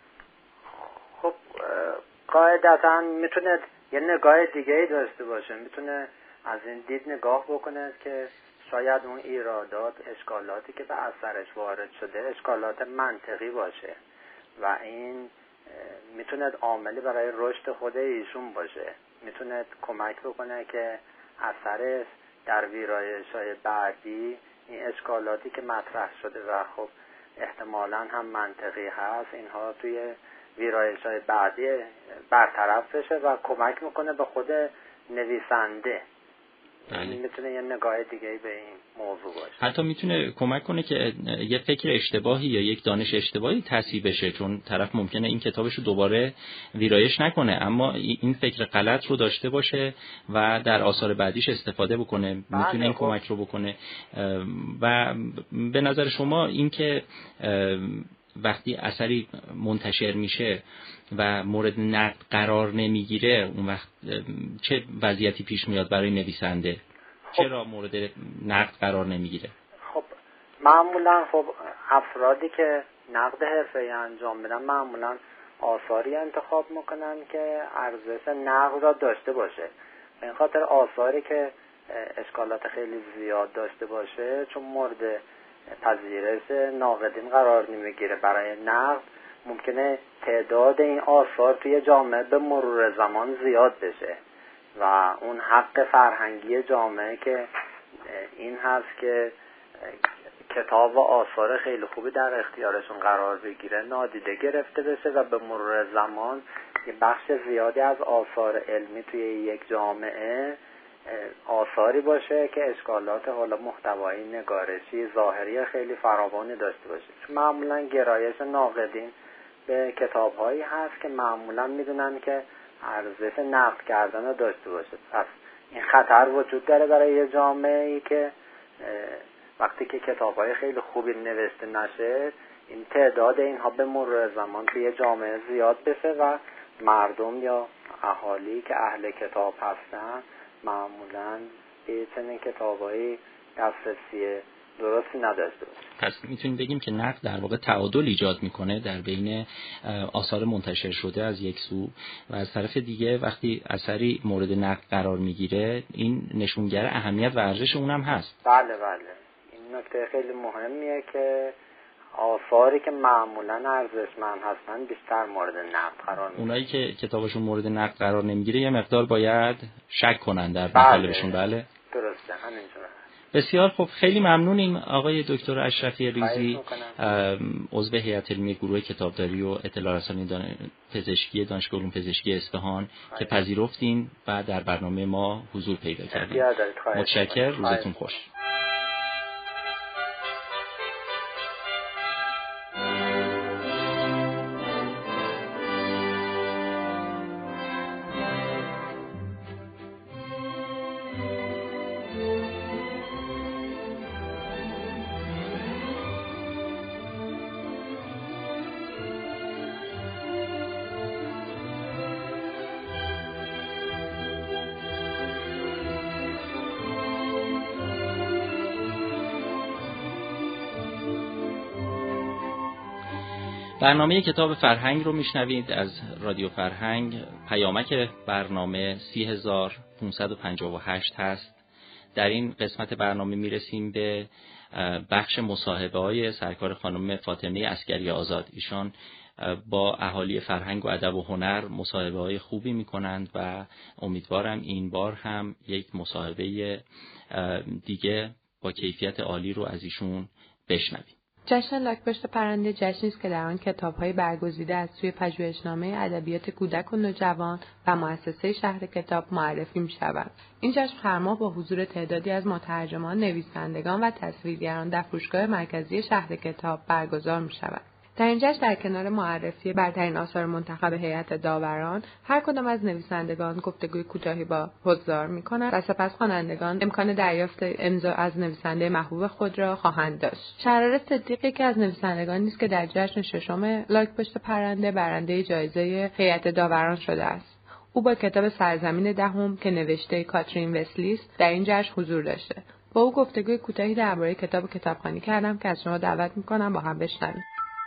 خب قاعدتاً میتونه یه نگاه دیگه‌ای داشته باشه. میتونه از این دید نگاه بکنه که شاید اون ایرادات، اشکالاتی که به اثرش وارد شده اشکالات منطقی باشه و این میتونه عاملی برای رشد خود ایشون باشه. میتونه کمک بکنه که اثرش در ویرایش‌های بعدی این اشکالاتی که مطرح شده و خب احتمالاً هم منطقی هست اینها توی ویرایش‌های بعدی برطرف بشه و کمک میکنه به خود نویسنده. بله. میتونه یه نگاه دیگه‌ای به این موضوع باشه. حتی میتونه کمک کنه که یه فکر اشتباهی یا یک دانش اشتباهی تصحیح بشه، چون طرف ممکنه این کتابش رو دوباره ویرایش نکنه اما این فکر غلط رو داشته باشه و در آثار بعدیش استفاده بکنه. میتونه این کمک رو بکنه. و به نظر شما این که وقتی اثری منتشر میشه و مورد نقد قرار نمیگیره اون وقت چه وضعیتی پیش میاد برای نویسنده؟ خب چرا مورد نقد قرار نمیگیره؟ خب معمولا خب افرادی که نقد حرفه‌ای انجام میدن معمولا آثاری انتخاب میکنن که ارزش نقد را داشته باشه. به این خاطر آثاری که اشکالات خیلی زیاد داشته باشه چون مورد پذیرش ناقدین قرار نمیگیره برای نقد ممکنه تعداد این آثار توی جامعه به مرور زمان زیاد بشه و اون حق فرهنگی جامعه که این هست که کتاب و آثار خیلی خوبی در اختیارشون قرار بگیره نادیده گرفته بشه و به مرور زمان یه بخش زیادی از آثار علمی توی یک جامعه آثاری باشه که اشکالات حالا محتوایی نگارشی ظاهری خیلی فراوانی داشته باشه. چون معمولا گرایش ناقدین به کتاب‌هایی هست که معمولا میدونن که ارزش نقد کردن رو داشته باشه. پس این خطر وجود داره برای یه جامعه‌ای که وقتی که کتاب‌های خیلی خوبی نوشته نشه این تعداد اینها به مرور زمان توی جامعه زیاد بشه و مردم یا اهالی که اهل کتاب هستن معمولاً به چنین کتاب‌های دسترسی درستی نداشته باشه. پس میتونیم بگیم که نقد در واقع تعادل ایجاد میکنه در بین آثار منتشر شده از یک سو و از طرف دیگه وقتی اثری مورد نقد قرار میگیره این نشونگر اهمیت و ارزش اونم هست. بله بله این نکته خیلی مهمیه که آثاری که معمولاً ارزشمند هستن بیشتر مورد نقد قرار میگیرن. اونایی که کتابشون مورد نقد قرار نمیگیره یه مقدار باید شک کنن در مطالبشون. بله. بله درسته همینجوره. بسیار خوب، خیلی ممنونیم آقای دکتر اشرفی ریزی، عضو هیئت علمی گروه کتابداری و اطلاع رسانی دان... پزشکی دانشگاه علوم پزشکی اصفهان که پذیرفتین و در برنامه ما حضور پیدا کردین. متشکرم، روزتون خوش. برنامه کتاب فرهنگ رو میشنوید از رادیو فرهنگ. پیامک برنامه سی هزار و پانصد و پنجاه و هشت هست. در این قسمت برنامه میرسیم به بخش مصاحبه های سرکار خانم فاطمه عسگری آزاد. ایشان با اهالی فرهنگ و ادب و هنر مصاحبه های خوبی میکنند و امیدوارم این بار هم یک مصاحبه دیگه با کیفیت عالی رو از ایشون بشنویم. جشن لاک‌پشت پرنده جشنی است که در آن کتاب‌های برگزیده از سوی پژوهشنامه ادبیات کودک و نوجوان و مؤسسه شهر کتاب معرفی می‌شود. این جشن هر ماه با حضور تعدادی از مترجمان، نویسندگان و تصویرگران در فروشگاه مرکزی شهر کتاب برگزار می‌شود. در این جشن در کنار معرفی برترین آثار منتخب هیئت داوران، هر کدام از نویسندگان گفتگوی کوتاهی با حضار می‌کنند و سپس خوانندگان امکان دریافت امضا از نویسنده محبوب خود را خواهند داشت. شهرار صدیقی که از نویسندگان نیست که در جشن ششم لاک‌پشت پرنده برنده جایزه هیئت داوران شده است. او با کتاب سرزمین دهم که نوشته کاترین وسلی است در این جشن حضور داشته. با او گفتگوی کوتاهی درباره کتاب کتابخوانی کردم که از شما دعوت می‌کنم با هم بشنویم.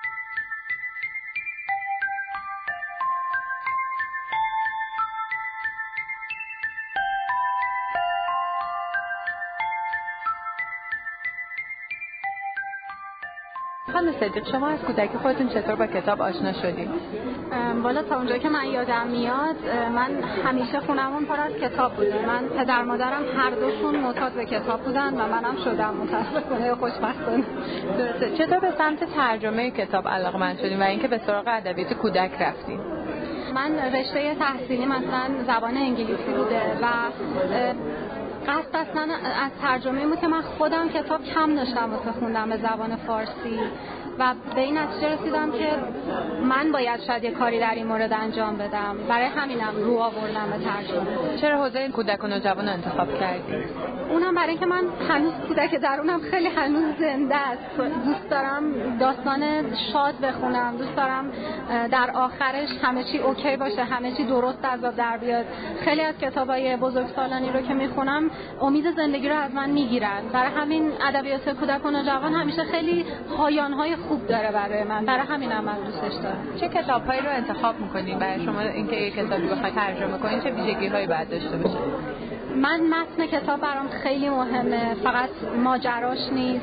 خانم صدیق، شما از کودکی خودتون چطور با کتاب آشنا شدید؟ والا تا اونجایی که من یادم میاد من همیشه خونمون پر از کتاب بوده. من پدر مادرم هر دوشون معتاد به کتاب بودن و منم شدم متاسفانه خوشبختانه. درسته. چطور به سمت ترجمه کتاب علاقه‌مند شدین و اینکه به سراغ ادبیات کودک رفتین؟ من رشته تحصیلی مثلا زبان انگلیسی بوده و قصد اصلا از ترجمه بود که من خودم کتاب کم داشتم واسه خوندم به زبان فارسی و به این نتیجه رسیدم که من باید شاید یه کاری در این مورد انجام بدم. برای همینم رو آوردم به ترجمه. چرا حوزه کودک و نوجوان رو انتخاب کردید؟ اونم برای اینکه من هنوز کودک درونم خیلی هنوز زنده است. دوست دارم داستان شاد بخونم، دوست دارم در آخرش همه چی اوکی باشه، همه چی درست از آب در بیاد. خیلی از کتابای بزرگسالانی رو که میخونم امید زندگی رو از من میگیرن. برای همین ادبیات کودک و نوجوان همیشه خیلی پایان‌های خوب داره برای من. برای همینم من دوستش دارم. چه کتاب‌هایی رو انتخاب می‌کنید برای شما اینکه یک کتابی بخواید ترجمه کنید؟ چه ویژگی‌هایی باید داشته باشه؟ من متن کتاب برام خیلی مهمه، فقط ماجراش نیست.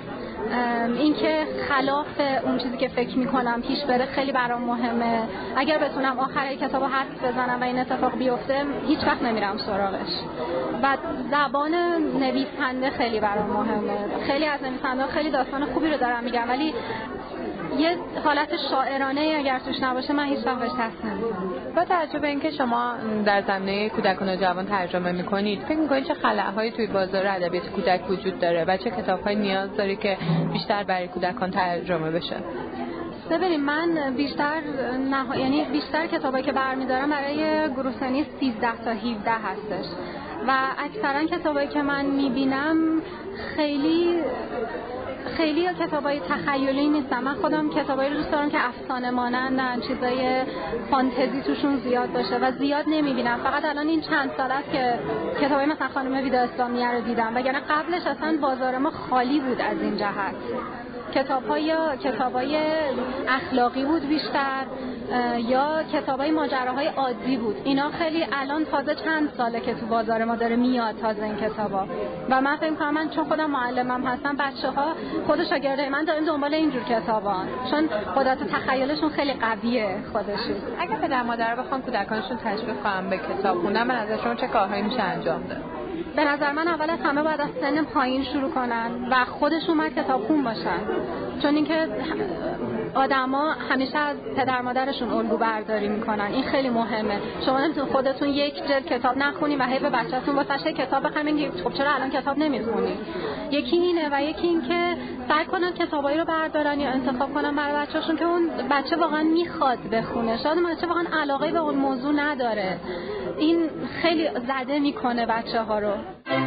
اینکه خلاف اون چیزی که فکر میکنم پیش بره خیلی برام مهمه. اگر بتونم آخر کتابو حدس بزنم و این اتفاق بیفته هیچ وقت نمیرم سراغش. و زبان نویسنده خیلی برام مهمه. خیلی از نویسنده‌ها خیلی داستان خوبی رو دارن میگن ولی یه حالت شاعرانه اگر توش نباشه من هیچ وقت بهش دست نمیزنم. با توجه به اینکه شما در زمینه کودکان و جوان ترجمه میکنید، فکر میکنید چه خلاهایی توی بازار ادبیات کودک وجود داره و چه کتاب‌هایی نیاز داره که بیشتر برای کودکان ترجمه بشه؟ ببینید من بیشتر نه یعنی بیشتر کتابایی که برمی‌دارم برای گروه سنی سیزده تا هفده هستش و اکثرا کتابایی که من میبینم خیلی خیلی کتابای تخیلی نیستن. من خودم کتابایی رو دوست دارم که افسانه مانندن، چیزای فانتزی توشون زیاد باشه و زیاد نمیبینم. فقط الان این چند سال است که کتابای مثلا خانم ویدا اسلامیه رو دیدم وگرنه قبلش اصلا بازار ما خالی بود از این جهت. کتاب‌های یا کتابای اخلاقی بود بیشتر یا کتابای ماجراهای عادی بود. اینا خیلی الان تازه چند ساله که تو بازار ما داره میاد تازه این کتابا و من فکر می‌کنم من چون خودم معلمم هستم بچه‌ها خود شاگردای من دارن دنبال اینجور کتابان چون قدرت تخیلشون خیلی قویه خودشون. اگه پدر مادر بخوام کودکانشون تشویق کنن به کتاب خوندن من از شما چه کارهایی میشه انجام داد؟ به نظر من اول از همه باید از سن پایین شروع کنن و خودشون باید کتابخون باشن چون اینکه آدما همیشه از پدر مادرشون الگو برداری میکنن. این خیلی مهمه. شما نمیتونید خودتون یک جلد کتاب نخونید و هی به بچه‌تون واسه کتاب بخرید خب چرا الان کتاب نمیخونید. یکی اینه و یکی این که سعی کنن کتابایی رو بردارن یا انتخاب کنن برای بچه‌شون که اون بچه واقعا میخواد بخونه. شاید بچه واقعا علاقه به اون موضوع نداره. این خیلی زده میکنه بچه‌ها رو.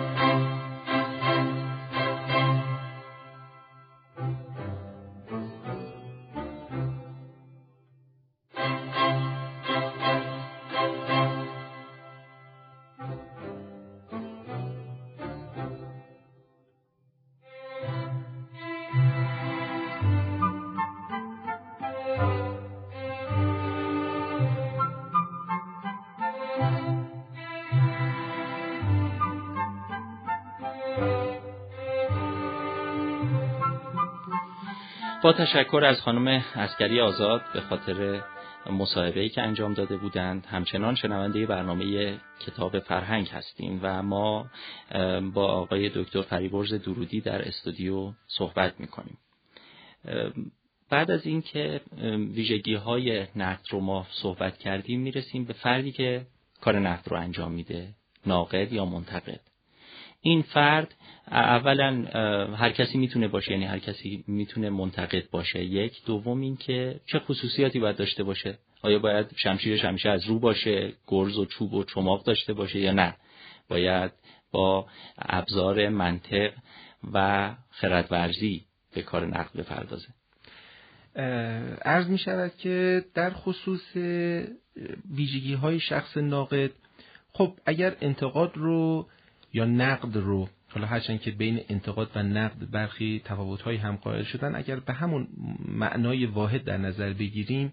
با تشکر از خانم عسکری آزاد به خاطر مصاحبه‌ای که انجام داده بودند. همچنان شنونده برنامه کتاب فرهنگ هستیم و ما با آقای دکتر فریبرز درودی در استودیو صحبت می‌کنیم. بعد از اینکه ویژگی‌های نقد رو ما صحبت کردیم میرسیم به فردی که کار نقد رو انجام میده، ناقد یا منتقد. این فرد اولا هر کسی میتونه باشه، یعنی هر کسی میتونه منتقد باشه. یک دوم این که چه خصوصیاتی باید داشته باشه؟ آیا باید شمشیرش همیشه از رو باشه، گرز و چوب و چماق داشته باشه یا نه؟ باید با ابزار منطق و خردورزی به کار نقد بپردازه. عرض می شود که در خصوص ویژگی های شخص ناقد، خب اگر انتقاد رو یا نقد رو، حالا هرچند که بین انتقاد و نقد برخی تفاوت‌های هم قائل شدن، اگر به همون معنای واحد در نظر بگیریم،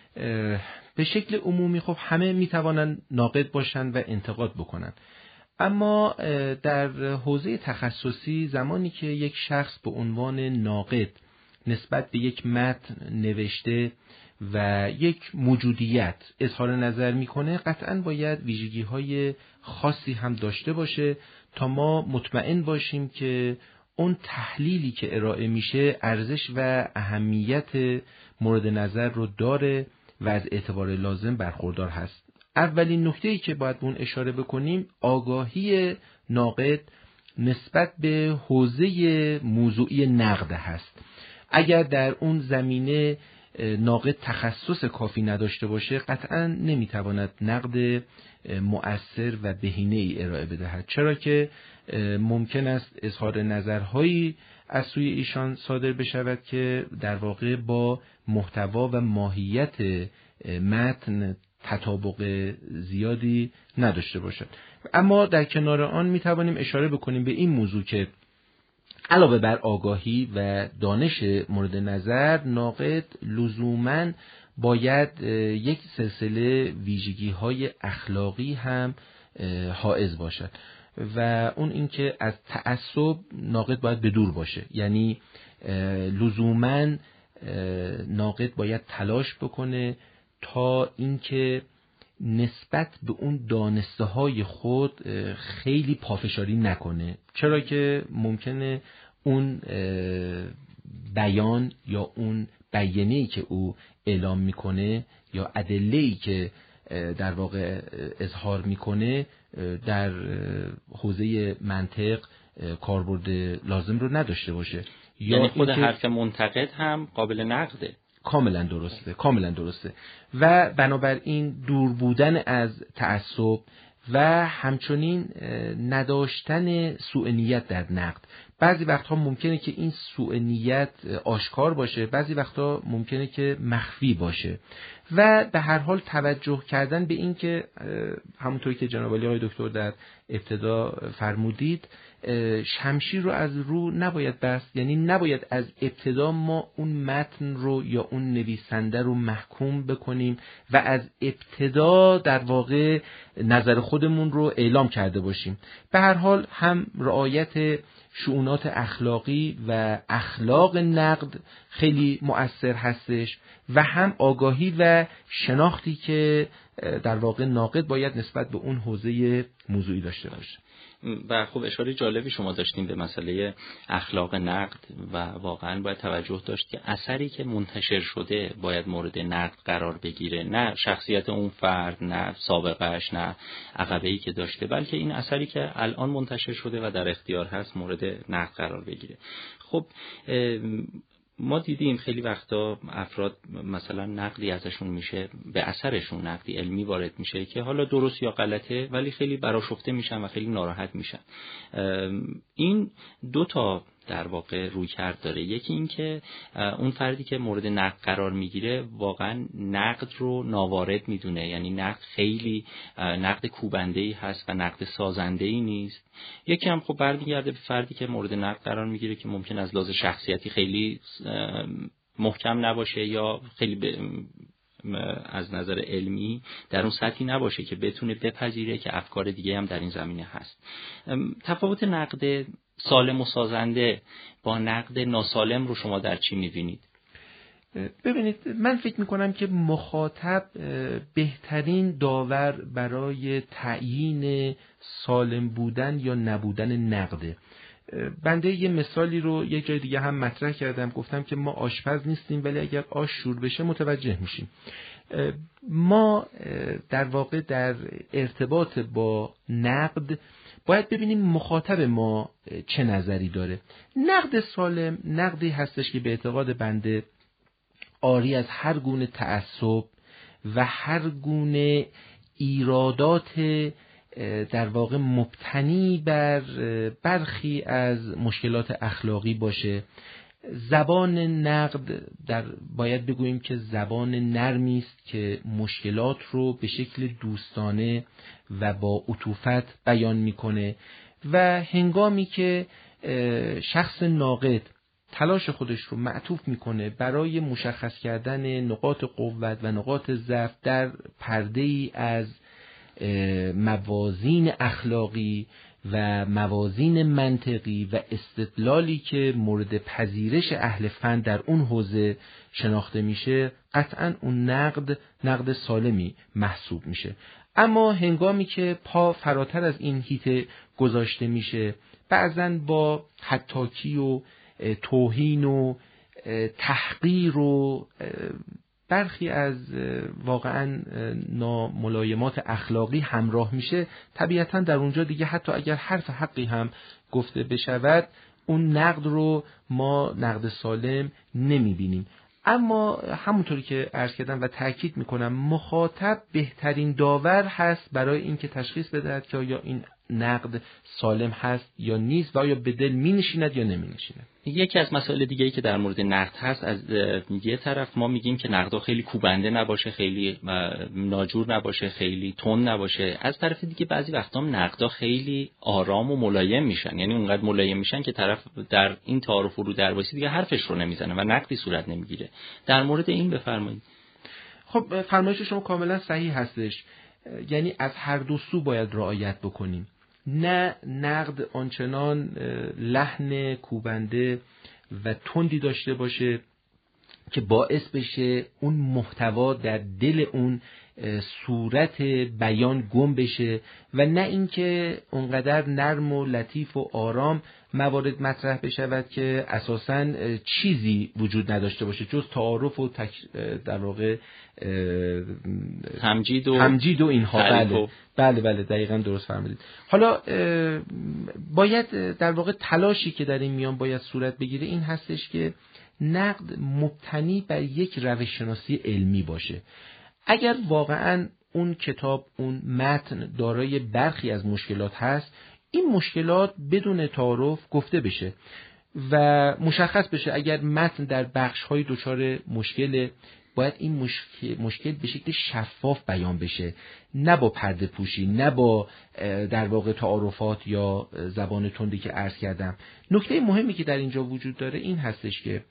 به شکل عمومی خب همه میتوانن ناقد باشن و انتقاد بکنن. اما در حوزه تخصصی زمانی که یک شخص به عنوان ناقد نسبت به یک متن نوشته و یک موجودیت اظهار نظر میکنه، قطعاً باید ویژگی‌های خاصی هم داشته باشه تا ما مطمئن باشیم که اون تحلیلی که ارائه میشه ارزش و اهمیت مورد نظر رو داره و از اعتبار لازم برخوردار هست. اولین نکته‌ای که باید به اون اشاره بکنیم آگاهی ناقد نسبت به حوزه موضوعی نقد هست. اگر در اون زمینه ناقد تخصص کافی نداشته باشه، قطعاً نمیتواند نقد مؤثر و بهینه‌ای ارائه بدهد، چرا که ممکن است اظهار نظرهایی از سوی ایشان صادر بشود که در واقع با محتوا و ماهیت متن تطابق زیادی نداشته باشد. اما در کنار آن میتوانیم اشاره بکنیم به این موضوع که علاوه بر آگاهی و دانش مورد نظر، ناقد لزوماً باید یک سلسله ویژگی‌های اخلاقی هم حائز باشد. و اون اینکه از تعصب ناقد باید به دور باشه. یعنی لزوماً ناقد باید تلاش بکنه تا اینکه نسبت به اون دانسته های خود خیلی پافشاری نکنه، چرا که ممکنه اون بیان یا اون بیانیه‌ای که او اعلام میکنه یا ادله‌ای که در واقع اظهار میکنه در حوزه منطق کاربرد لازم رو نداشته باشه. یعنی خود حرف منتقد هم قابل نقده. کاملا درسته، کاملا درسته. و بنابراین دور بودن از تعصب و همچنین نداشتن سوء نیت در نقد. بعضی وقتها ممکنه که این سوء نیت آشکار باشه، بعضی وقتها ممکنه که مخفی باشه و به هر حال توجه کردن به این که همونطوری که جناب عالی آقای دکتر در ابتدا فرمودید شمشیر رو از رو نباید بست. یعنی نباید از ابتدا ما اون متن رو یا اون نویسنده رو محکوم بکنیم و از ابتدا در واقع نظر خودمون رو اعلام کرده باشیم. به هر حال هم رعایت شؤونات اخلاقی و اخلاق نقد خیلی مؤثر هستش و هم آگاهی و شناختی که در واقع ناقد باید نسبت به اون حوزه موضوعی داشته باشه. و خب اشاره جالبی شما داشتیم به مسئله اخلاق نقد و واقعا باید توجه داشت که اثری که منتشر شده باید مورد نقد قرار بگیره، نه شخصیت اون فرد، نه سابقهش، نه عقبه‌ای که داشته، بلکه این اثری که الان منتشر شده و در اختیار هست مورد نقد قرار بگیره. خب ما دیدیم خیلی وقتا افراد مثلا نقدی ازشون میشه، به اثرشون نقدی علمی وارد میشه که حالا درست یا غلطه ولی خیلی برآشفته میشن و خیلی ناراحت میشن. این دو تا در واقع رویکرد داره. یکی این که اون فردی که مورد نقد قرار میگیره واقعا نقد رو ناوارد میدونه، یعنی نقد خیلی نقد کوبنده‌ای هست و نقد سازنده‌ای نیست. یکی هم خب برمیگرده به فردی که مورد نقد قرار میگیره که ممکن از لحاظ شخصیتی خیلی محکم نباشه یا خیلی از نظر علمی در اون سطحی نباشه که بتونه بپذیره که افکار دیگه هم در این زمینه هست. تفاوت نقد سالم و سازنده با نقد ناسالم رو شما در چی می‌بینید؟ ببینید، من فکر میکنم که مخاطب بهترین داور برای تعیین سالم بودن یا نبودن نقده. بنده یه مثالی رو یک جای دیگه هم مطرح کردم، گفتم که ما آشپز نیستیم ولی اگر آش شور بشه متوجه میشیم. ما در واقع در ارتباط با نقد باید ببینیم مخاطب ما چه نظری داره. نقد سالم نقدی هستش که به اعتقاد بنده عاری از هر گونه تعصب و هر گونه ایرادات در واقع مبتنی بر برخی از مشکلات اخلاقی باشه. زبان نقد در باید بگوییم که زبان نرمی است که مشکلات رو به شکل دوستانه و با عطوفت بیان میکنه و هنگامی که شخص ناقد تلاش خودش رو معطوف میکنه برای مشخص کردن نقاط قوت و نقاط ضعف در پرده‌ای از موازین اخلاقی و موازین منطقی و استدلالی که مورد پذیرش اهل فن در اون حوزه شناخته میشه، قطعاً اون نقد نقد سالمی محسوب میشه. اما هنگامی که پا فراتر از این حیطه گذاشته میشه، بعضاً با حطاکی و توهین و تحقیر و برخی از واقعاً ناملایمات اخلاقی همراه میشه، طبیعتاً در اونجا دیگه حتی اگر حرف حقی هم گفته بشود اون نقد رو ما نقد سالم نمیبینیم. اما همونطوری که عرض کردم و تأکید میکنم، مخاطب بهترین داور هست برای اینکه تشخیص بدهد که آیا این نقد سالم هست یا نیست و آیا به دل می نشیند یا نمی نشیند. یکی از مسائل دیگه‌ای که در مورد نقد هست، از یه طرف ما میگیم که نقدها خیلی کوبنده نباشه، خیلی ناجور نباشه، خیلی تند نباشه. از طرف دیگه بعضی وقتا نقدها خیلی آرام و ملایم میشن، یعنی اونقدر ملایم میشن که طرف در این تعارف رو درواسی دیگه حرفش رو نمیزنه و نقدی صورت نمیگیره. در مورد این بفرمایید. خب فرمایش شما کاملا صحیح هستش، یعنی از هر دو سو باید رعایت بکنیم. نه نقد آنچنان لحن کوبنده و تندی داشته باشه که باعث بشه اون محتوا در دل اون صورت بیان گم بشه و نه اینکه اونقدر نرم و لطیف و آرام موارد مطرح بشود که اساساً چیزی وجود نداشته باشه جز تعارف و تک در واقع تمجید و تمجید و اینها. بله بله بله دقیقاً درست فرمودید. حالا باید در واقع تلاشی که در این میان باید صورت بگیره این هستش که نقد مبتنی بر یک روش شناسی علمی باشه. اگر واقعاً اون کتاب اون متن دارای برخی از مشکلات هست، این مشکلات بدون تعارف گفته بشه و مشخص بشه اگر متن در بخش‌های دچار مشکل، باید این مشکل, مشکل به شکل شفاف بیان بشه، نه با پرده پوشی، نه با در واقع تعارفات یا زبان تندی که عرض کردم. نکته مهمی که در اینجا وجود داره این هستش که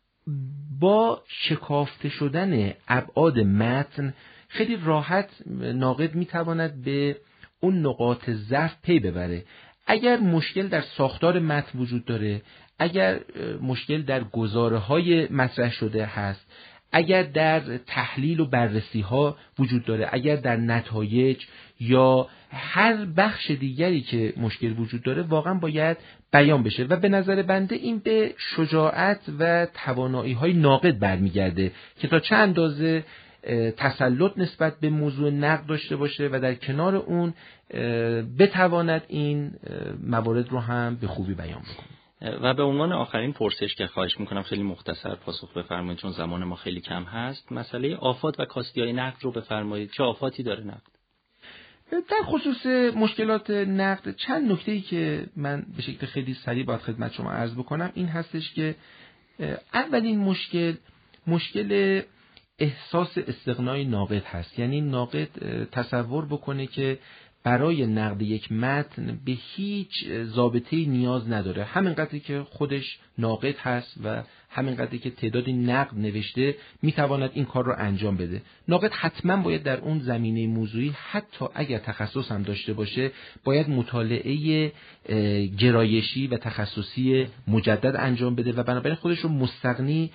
با شکافته شدن ابعاد متن خیلی راحت ناقد میتواند به اون نقاط ضعف پی ببره. اگر مشکل در ساختار متن وجود داره، اگر مشکل در گزاره‌های مطرح شده هست، اگر در تحلیل و بررسی ها وجود داره، اگر در نتایج یا هر بخش دیگری که مشکل وجود داره، واقعا باید بیان بشه و به نظر بنده این به شجاعت و توانایی های ناقد برمیگرده که تا چه اندازه تسلط نسبت به موضوع نقد داشته باشه و در کنار اون بتواند این موارد رو هم به خوبی بیان بکنه. و به عنوان آخرین پرسش که خواهش میکنم خیلی مختصر پاسخ بفرمایید چون زمان ما خیلی کم هست، مسئله آفات و کاستی‌های نقد رو بفرمایید. چه آفاتی داره نقد؟ در خصوص مشکلات نقد چند نکته‌ای که من به شکل خیلی سریع باید خدمت شما عرض بکنم این هستش که اولین مشکل مشکل احساس استغنای ناقد هست. یعنی ناقد تصور بکنه که برای نقد یک متن به هیچ ضابطه‌ای نیاز نداره، همینقدری که خودش ناقد هست و همینقدری که تعدادی نقد نوشته میتواند این کار رو انجام بده. ناقد حتما باید در اون زمینه موضوعی حتی اگر تخصص هم داشته باشه باید مطالعه گرایشی و تخصصی مجدد انجام بده و بنابراین خودش رو مستغنی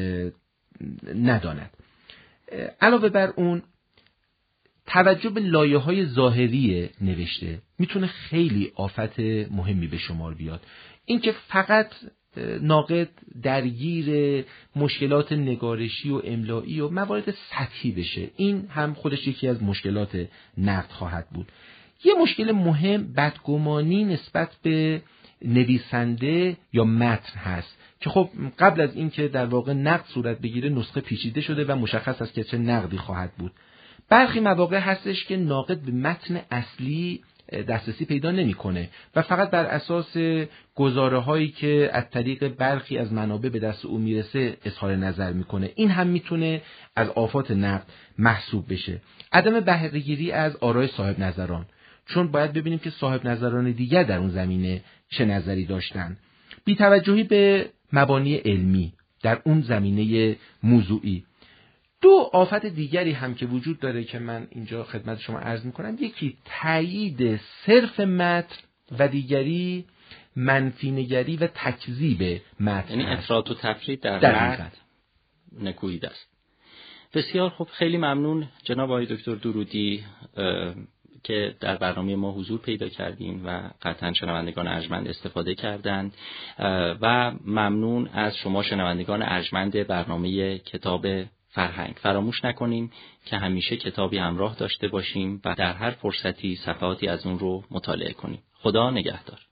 نداند. علاوه بر اون توجه به لایه‌های ظاهری نوشته میتونه خیلی آفت مهمی به شمار بیاد. اینکه فقط ناقد درگیر مشکلات نگارشی و املایی و موارد سطحی بشه، این هم خودش یکی از مشکلات نقد خواهد بود. یه مشکل مهم بدگمانی نسبت به نویسنده یا متن هست که خب قبل از اینکه در واقع نقد صورت بگیره نسخه پیچیده شده و مشخص است که چه نقدی خواهد بود. برخی مواقع هستش که ناقد به متن اصلی دسترسی پیدا نمی‌کنه و فقط بر اساس گزاره‌هایی که از طریق برخی از منابع به دست او میرسه اظهار نظر میکنه. این هم میتونه از آفات نقد محسوب بشه. عدم بهره‌گیری از آرای صاحب نظران، چون باید ببینیم که صاحب نظران دیگر در اون زمینه چه نظری داشتن. بی‌توجهی به مبانی علمی در اون زمینه موضوعی. دو آفت دیگری هم که وجود داره که من اینجا خدمت شما عرض میکنم، یکی تایید صرف متن و دیگری منفی نگری و تکذیب متن، یعنی افراط و تفرید در نقد نکوهید است. بسیار خوب، خیلی ممنون جناب آقای دکتر درودی که در برنامه ما حضور پیدا کردین و قطعا شنوندگان ارجمند استفاده کردند و ممنون از شما شنوندگان ارجمند برنامه کتاب فرهنگ. فراموش نکنیم که همیشه کتابی همراه داشته باشیم و در هر فرصتی صفحاتی از اون رو مطالعه کنیم. خدا نگهدار.